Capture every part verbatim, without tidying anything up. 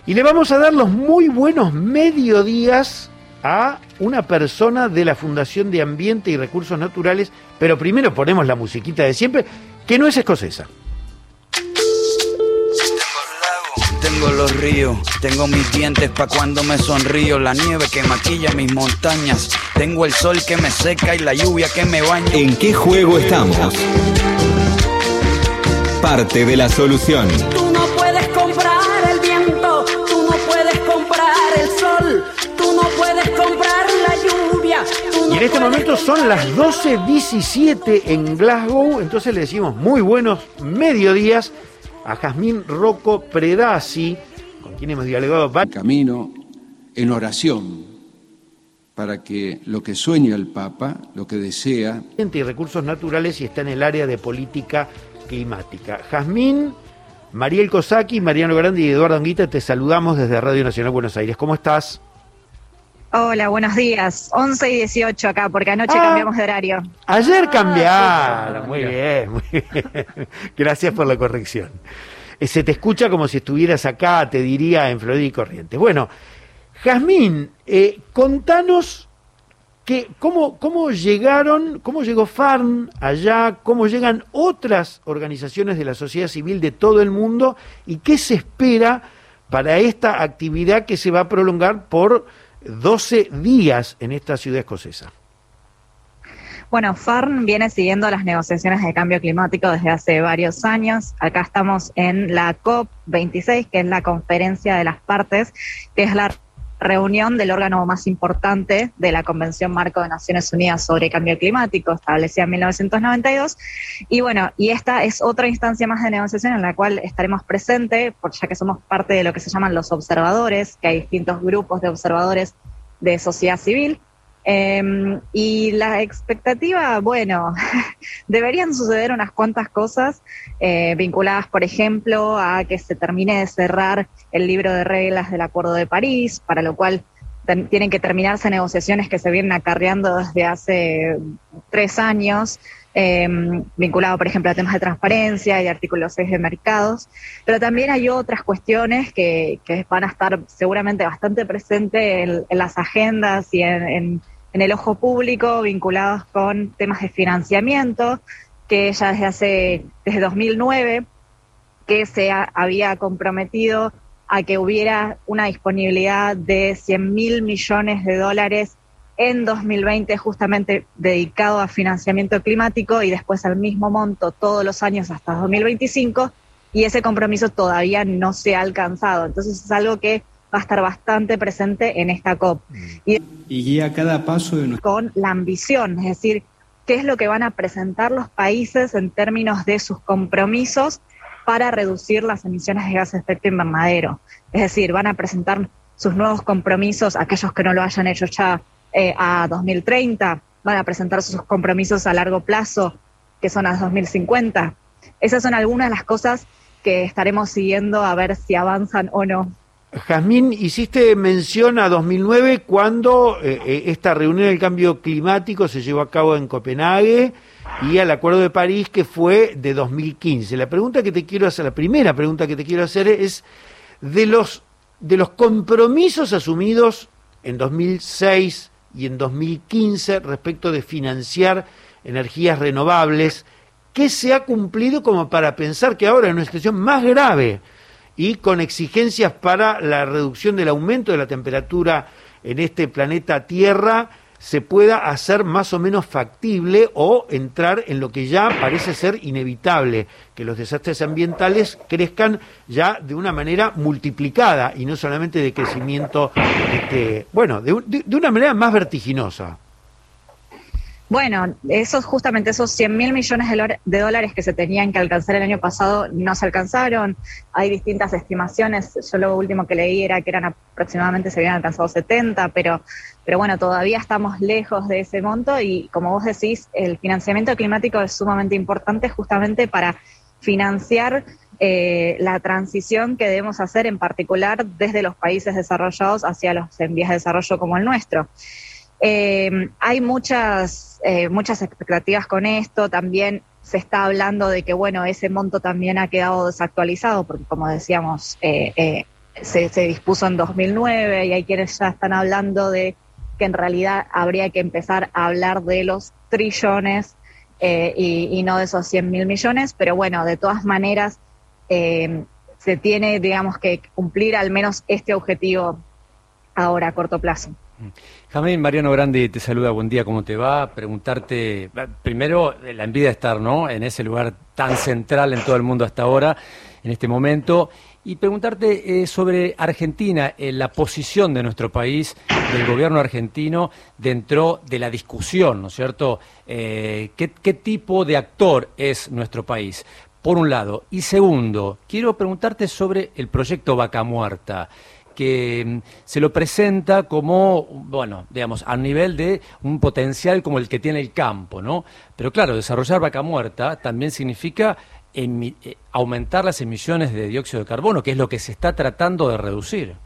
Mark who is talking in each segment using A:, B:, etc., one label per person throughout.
A: Y le vamos a dar los muy buenos mediodías a una persona de la Fundación de Ambiente y Recursos Naturales, pero primero ponemos la musiquita de siempre, que no es escocesa.
B: Tengo los ríos, tengo mis dientes pa' cuando me sonrío, la nieve que maquilla mis montañas, tengo el sol que me seca y la lluvia que me baña.
C: ¿En qué juego estamos? Parte de la solución.
D: Tú no puedes comprar el viento, tú no puedes comprar el sol, tú no puedes comprar la lluvia. No
A: y en este momento son las doce diecisiete en Glasgow, entonces le decimos muy buenos mediodías a Jazmín Rocco Predazzi, con quien hemos dialogado.
E: Camino en oración para que lo que sueña el Papa, lo que desea...
A: ...y recursos naturales y está en el área de política climática. Jazmín, Mariel Cosaki, Mariano Grandi y Eduardo Anguita, te saludamos desde Radio Nacional Buenos Aires. ¿Cómo estás?
F: Hola, buenos días. once y dieciocho acá, porque anoche ah, cambiamos de horario.
A: Ayer cambiaron. Ah, muy bien, muy bien. Gracias por la corrección. Se te escucha como si estuvieras acá, te diría, en Florida y Corrientes. Bueno, Jazmín, eh, contanos que, cómo, cómo llegaron, cómo llegó Farn allá, cómo llegan otras organizaciones de la sociedad civil de todo el mundo y qué se espera para esta actividad que se va a prolongar por doce días en esta ciudad escocesa.
F: Bueno, Farn viene siguiendo las negociaciones de cambio climático desde hace varios años. Acá estamos en la COP veintiséis, que es la conferencia de las partes, que es la reunión del órgano más importante de la Convención Marco de Naciones Unidas sobre Cambio Climático, establecida en mil novecientos noventa y dos. Y bueno, y esta es otra instancia más de negociación en la cual estaremos presentes, porque ya que somos parte de lo que se llaman los observadores, que hay distintos grupos de observadores de sociedad civil. Eh, y la expectativa, bueno, deberían suceder unas cuantas cosas eh, vinculadas, por ejemplo, a que se termine de cerrar el libro de reglas del Acuerdo de París, para lo cual ten, tienen que terminarse negociaciones que se vienen acarreando desde hace tres años, eh, vinculado, por ejemplo, a temas de transparencia y artículo seis de mercados, pero también hay otras cuestiones que, que van a estar seguramente bastante presentes en, en las agendas y en, en en el ojo público, vinculados con temas de financiamiento, que ya desde hace, desde dos mil nueve, que se ha, había comprometido a que hubiera una disponibilidad de cien mil millones de dólares en dos mil veinte, justamente dedicado a financiamiento climático, y después al mismo monto todos los años hasta dos mil veinticinco, y ese compromiso todavía no se ha alcanzado. Entonces es algo que va a estar bastante presente en esta COP. Y,
E: y guía cada paso de nuestro...
F: con la ambición, es decir, qué es lo que van a presentar los países en términos de sus compromisos para reducir las emisiones de gases de efecto invernadero. Es decir, van a presentar sus nuevos compromisos, aquellos que no lo hayan hecho ya eh, a dos mil treinta, van a presentar sus compromisos a largo plazo, que son a dos mil cincuenta. Esas son algunas de las cosas que estaremos siguiendo a ver si avanzan o no.
A: Jazmín, hiciste mención a dos mil nueve cuando eh, esta reunión del cambio climático se llevó a cabo en Copenhague y al Acuerdo de París, que fue de dos mil quince. La pregunta que te quiero hacer, la primera pregunta que te quiero hacer es de los de los compromisos asumidos en dos mil seis y en dos mil quince respecto de financiar energías renovables, ¿qué se ha cumplido como para pensar que ahora en una situación más grave y con exigencias para la reducción del aumento de la temperatura en este planeta Tierra, se pueda hacer más o menos factible o entrar en lo que ya parece ser inevitable, que los desastres ambientales crezcan ya de una manera multiplicada y no solamente de crecimiento, este, bueno, de, de, de una manera más vertiginosa?
F: Bueno, esos justamente esos cien mil millones de dólares que se tenían que alcanzar el año pasado no se alcanzaron. Hay distintas estimaciones. Yo lo último que leí era que eran aproximadamente, se habían alcanzado setenta, pero, pero bueno, todavía estamos lejos de ese monto y, como vos decís, el financiamiento climático es sumamente importante justamente para financiar eh, la transición que debemos hacer, en particular desde los países desarrollados hacia los en vías de desarrollo como el nuestro. Eh, hay muchas, eh, muchas expectativas con esto. También se está hablando de que, bueno, ese monto también ha quedado desactualizado, porque, como decíamos, eh, eh, se, se dispuso en dos mil nueve, y hay quienes ya están hablando de que en realidad habría que empezar a hablar de los trillones eh, y, y no de esos cien mil millones, pero bueno, de todas maneras eh, se tiene, digamos, que cumplir al menos este objetivo ahora a corto plazo.
G: Jazmín, Mariano Grandi te saluda, buen día, ¿cómo te va? Preguntarte, primero, la envidia de estar, ¿no?, en ese lugar tan central en todo el mundo hasta ahora, en este momento, y preguntarte eh, sobre Argentina, eh, la posición de nuestro país, del gobierno argentino, dentro de la discusión, ¿no es cierto? Eh, ¿qué, ¿Qué tipo de actor es nuestro país? Por un lado. Y segundo, quiero preguntarte sobre el proyecto Vaca Muerta, que se lo presenta como, bueno, digamos, a nivel de un potencial como el que tiene el campo, ¿no? Pero claro, desarrollar Vaca Muerta también significa emi- aumentar las emisiones de dióxido de carbono, que es lo que se está tratando de reducir.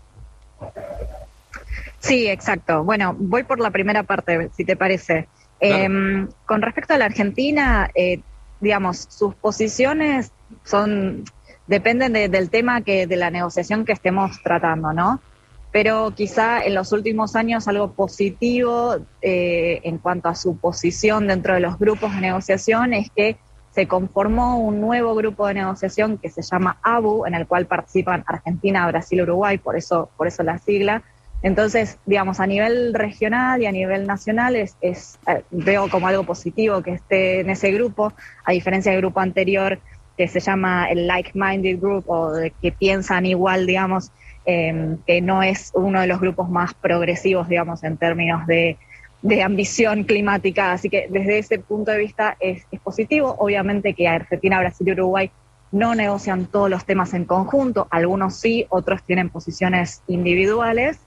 F: Sí, exacto. Bueno, voy por la primera parte, si te parece. Claro. Eh, con respecto a la Argentina, eh, digamos, sus posiciones son... dependen de, del tema que de la negociación que estemos tratando, ¿no? Pero quizá en los últimos años algo positivo eh, en cuanto a su posición dentro de los grupos de negociación es que se conformó un nuevo grupo de negociación que se llama A B U, en el cual participan Argentina, Brasil, Uruguay, por eso, por eso la sigla. Entonces, digamos, a nivel regional y a nivel nacional es, es eh, veo como algo positivo que esté en ese grupo, a diferencia del grupo anterior, que se llama el like-minded group, o de que piensan igual, digamos, eh, que no es uno de los grupos más progresivos, digamos, en términos de, de ambición climática. Así que desde ese punto de vista es, es positivo. Obviamente que Argentina, Brasil y Uruguay no negocian todos los temas en conjunto, algunos sí, otros tienen posiciones individuales.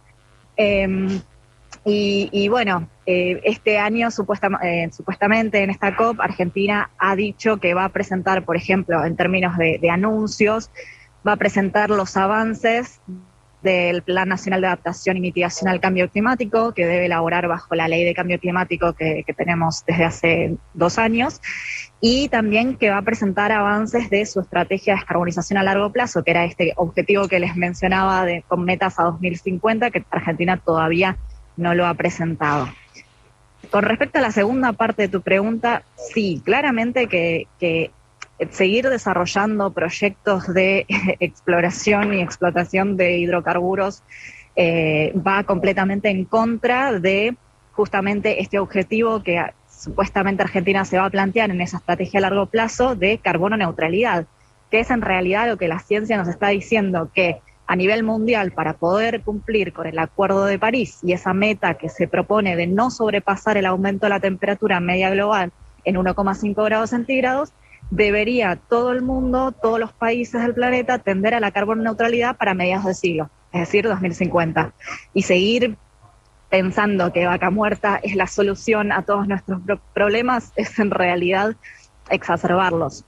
F: Eh, Y, y bueno, eh, este año supuesta, eh, supuestamente en esta COP Argentina ha dicho que va a presentar, por ejemplo, en términos de, de anuncios, va a presentar los avances del Plan Nacional de Adaptación y Mitigación al Cambio Climático, que debe elaborar bajo la Ley de Cambio Climático que, que tenemos desde hace dos años, y también que va a presentar avances de su estrategia de descarbonización a largo plazo, que era este objetivo que les mencionaba de, con metas a dos mil cincuenta, que Argentina todavía no lo ha presentado. Con respecto a la segunda parte de tu pregunta, sí, claramente que, que seguir desarrollando proyectos de exploración y explotación de hidrocarburos eh, va completamente en contra de justamente este objetivo que supuestamente Argentina se va a plantear en esa estrategia a largo plazo de carbono neutralidad, que es en realidad lo que la ciencia nos está diciendo, que a nivel mundial, para poder cumplir con el Acuerdo de París y esa meta que se propone de no sobrepasar el aumento de la temperatura media global en uno coma cinco grados centígrados, debería todo el mundo, todos los países del planeta, tender a la carbono neutralidad para mediados de siglo, es decir, dos mil cincuenta. Y seguir pensando que Vaca Muerta es la solución a todos nuestros problemas es en realidad exacerbarlos.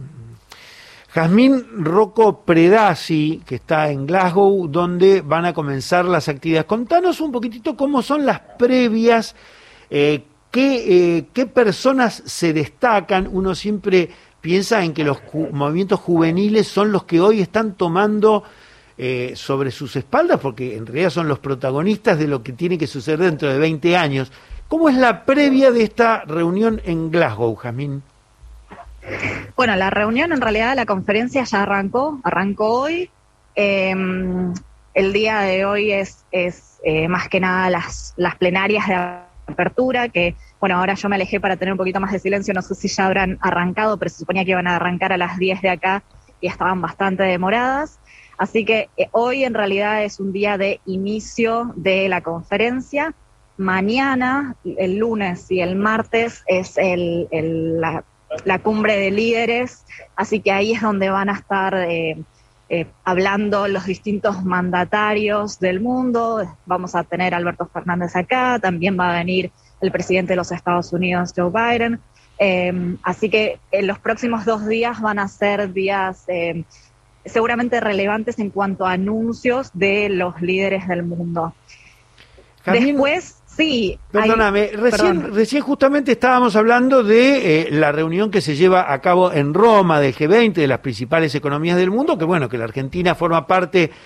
A: Jazmín Rocco Predazzi, que está en Glasgow, donde van a comenzar las actividades. Contanos un poquitito cómo son las previas, eh, qué, eh, qué personas se destacan. Uno siempre piensa en que los ju- movimientos juveniles son los que hoy están tomando eh, sobre sus espaldas, porque en realidad son los protagonistas de lo que tiene que suceder dentro de veinte años. ¿Cómo es la previa de esta reunión en Glasgow, Jazmín?
F: Bueno, la reunión, en realidad, la conferencia ya arrancó, arrancó hoy. Eh, el día de hoy es, es eh, más que nada las, las plenarias de apertura, que, bueno, ahora yo me alejé para tener un poquito más de silencio, no sé si ya habrán arrancado, pero se suponía que iban a arrancar a las diez de acá y estaban bastante demoradas. Así que eh, hoy en realidad es un día de inicio de la conferencia. Mañana, el lunes y el martes es el, el la la cumbre de líderes, así que ahí es donde van a estar eh, eh, hablando los distintos mandatarios del mundo. Vamos a tener a Alberto Fernández acá, también va a venir el presidente de los Estados Unidos, Joe Biden, eh, así que en los próximos dos días van a ser días eh, seguramente relevantes en cuanto a anuncios de los líderes del mundo.
A: Jazmín,
F: Después... Sí.
A: Perdóname,
F: hay,
A: recién,
F: perdón.
A: recién justamente estábamos hablando de eh, la reunión que se lleva a cabo en Roma del G veinte, de las principales economías del mundo, que bueno, que la Argentina forma parte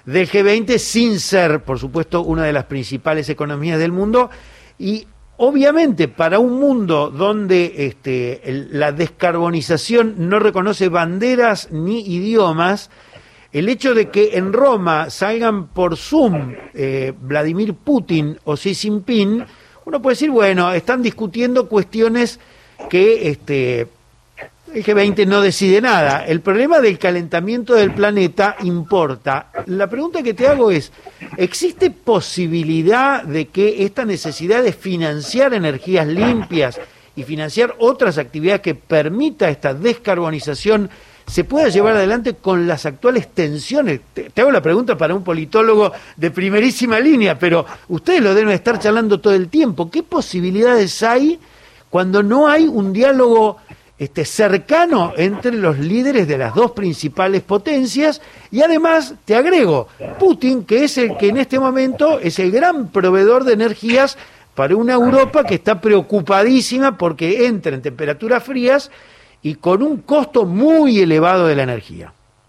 A: del G veinte sin ser, por supuesto, una de las principales economías del mundo. Y obviamente para un mundo donde este, el, la descarbonización no reconoce banderas ni idiomas, el hecho de que en Roma salgan por Zoom eh, Vladimir Putin o Xi Jinping, uno puede decir, bueno, están discutiendo cuestiones que este, el G veinte no decide nada. El problema del calentamiento del planeta importa. La pregunta que te hago es, ¿existe posibilidad de que esta necesidad de financiar energías limpias y financiar otras actividades que permita esta descarbonización se pueda llevar adelante con las actuales tensiones? Te, te hago la pregunta para un politólogo de primerísima línea, pero ustedes lo deben estar charlando todo el tiempo. ¿Qué posibilidades hay cuando no hay un diálogo este, cercano entre los líderes de las dos principales potencias? Y además, te agrego, Putin, que es el que en este momento es el gran proveedor de energías para una Europa que está preocupadísima porque entra en temperaturas frías y con un costo muy elevado de la energía.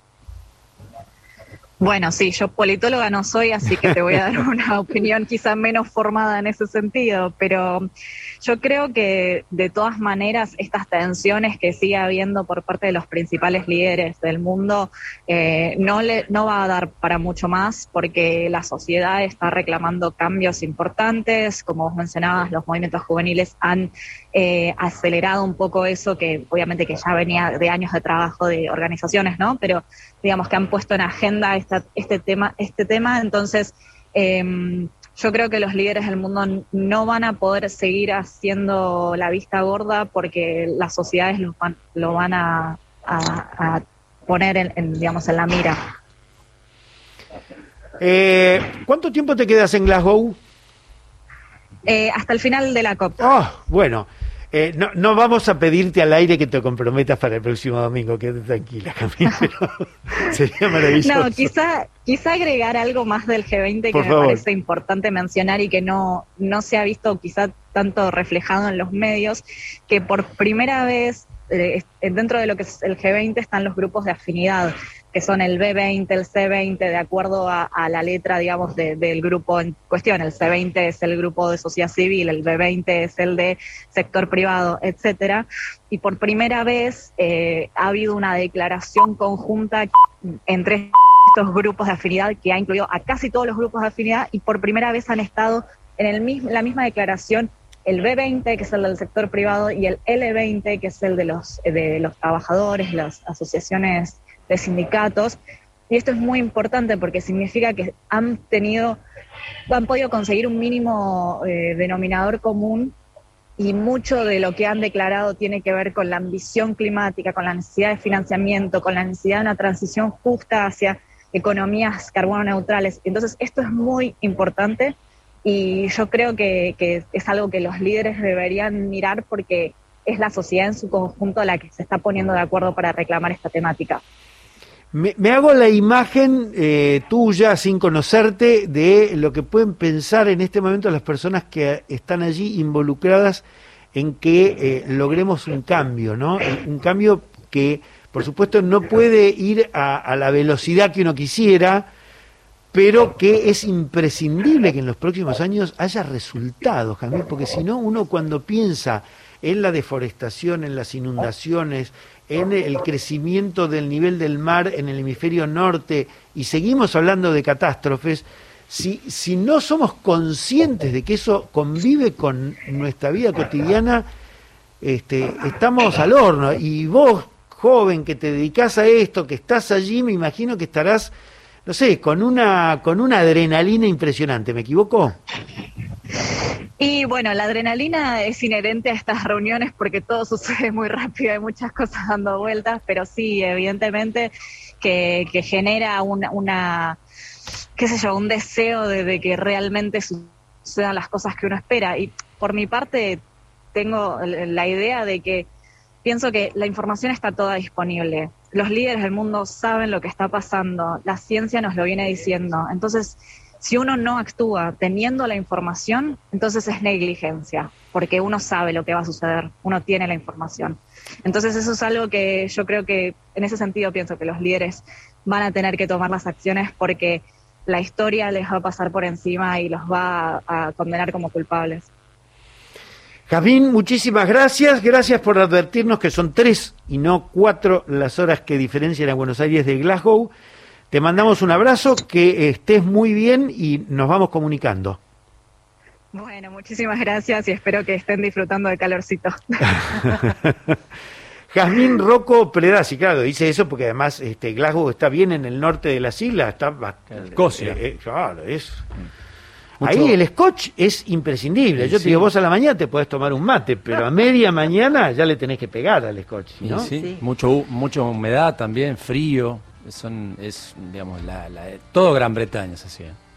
F: Bueno, sí, yo politóloga no soy, así que te voy a dar una opinión quizá menos formada en ese sentido, pero yo creo que de todas maneras estas tensiones que sigue habiendo por parte de los principales líderes del mundo eh, no, le, no va a dar para mucho más, porque la sociedad está reclamando cambios importantes. Como vos mencionabas, los movimientos juveniles han eh, acelerado un poco eso, que obviamente que ya venía de años de trabajo de organizaciones, ¿no? Pero digamos que han puesto en agenda esta, este tema, este tema, entonces eh, yo creo que los líderes del mundo no van a poder seguir haciendo la vista gorda, porque las sociedades lo van, lo van a, a, a poner en, en, digamos, en la mira.
A: Eh, ¿Cuánto tiempo te quedas en Glasgow?
F: Eh, hasta el final de la COP.
A: Oh, bueno. Eh, no, no vamos a pedirte al aire que te comprometas para el próximo domingo, quédate tranquila, Camila, pero sería maravilloso.
F: No, quizá, quizá agregar algo más del G veinte
A: Por
F: que
A: favor.
F: me parece importante mencionar y que no, no se ha visto quizá tanto reflejado en los medios, que por primera vez eh, dentro de lo que es el G veinte están los grupos de afinidad, que son el B veinte, el C veinte, de acuerdo a, a la letra, digamos, de, del grupo en cuestión. El C veinte es el grupo de sociedad civil, el B veinte es el de sector privado, etcétera. Y por primera vez eh, ha habido una declaración conjunta entre estos grupos de afinidad, que ha incluido a casi todos los grupos de afinidad, y por primera vez han estado en el mismo, la misma declaración el B veinte, que es el del sector privado, y el L veinte, que es el de los, de los trabajadores, las asociaciones de sindicatos. Y esto es muy importante porque significa que han tenido, han podido conseguir un mínimo eh, denominador común, y mucho de lo que han declarado tiene que ver con la ambición climática, con la necesidad de financiamiento, con la necesidad de una transición justa hacia economías carbono neutrales. Entonces esto es muy importante, y yo creo que, que es algo que los líderes deberían mirar, porque es la sociedad en su conjunto la que se está poniendo de acuerdo para reclamar esta temática.
A: Me, me hago la imagen eh, tuya, sin conocerte, de lo que pueden pensar en este momento las personas que están allí involucradas en que eh, logremos un cambio, ¿no? Un cambio que, por supuesto, no puede ir a, a la velocidad que uno quisiera, pero que es imprescindible que en los próximos años haya resultados, Jamil, porque si no, uno cuando piensa en la deforestación, en las inundaciones, en el crecimiento del nivel del mar en el hemisferio norte, y seguimos hablando de catástrofes, si, si no somos conscientes de que eso convive con nuestra vida cotidiana, este, estamos al horno. Y vos, joven, que te dedicás a esto, que estás allí, me imagino que estarás, no sé, con una, con una adrenalina impresionante, ¿me equivoco?
F: Y bueno, la adrenalina es inherente a estas reuniones porque todo sucede muy rápido, hay muchas cosas dando vueltas, pero sí, evidentemente que, que genera una, una, qué sé yo, un deseo de, de que realmente sucedan las cosas que uno espera. Y por mi parte tengo la idea de que pienso que la información está toda disponible. Los líderes del mundo saben lo que está pasando, la ciencia nos lo viene diciendo. Entonces, si uno no actúa teniendo la información, entonces es negligencia, porque uno sabe lo que va a suceder, uno tiene la información. Entonces eso es algo que yo creo que, en ese sentido, pienso que los líderes van a tener que tomar las acciones, porque la historia les va a pasar por encima y los va a, a condenar como culpables.
A: Jazmín, muchísimas gracias. Gracias por advertirnos que son tres y no cuatro las horas que diferencian a Buenos Aires de Glasgow. Te mandamos un abrazo, que estés muy bien y nos vamos comunicando.
F: Bueno, muchísimas gracias y espero que estén disfrutando del calorcito.
A: Jazmín Rocco Predazzi, claro, dice eso porque además este, Glasgow está bien en el norte de las islas, está
G: Escocia.
A: Eh, eh, claro, es.
G: Mucho...
A: Ahí el scotch es imprescindible.
G: Sí,
A: Yo te
G: sí.
A: digo, vos a la mañana te podés tomar un mate, pero a media mañana ya le tenés que pegar al scotch, ¿no?
G: Sí, sí.
F: Sí.
G: Mucho, mucha humedad también, frío. Son, es, digamos, la, la, todo Gran Bretaña es así. ¿eh?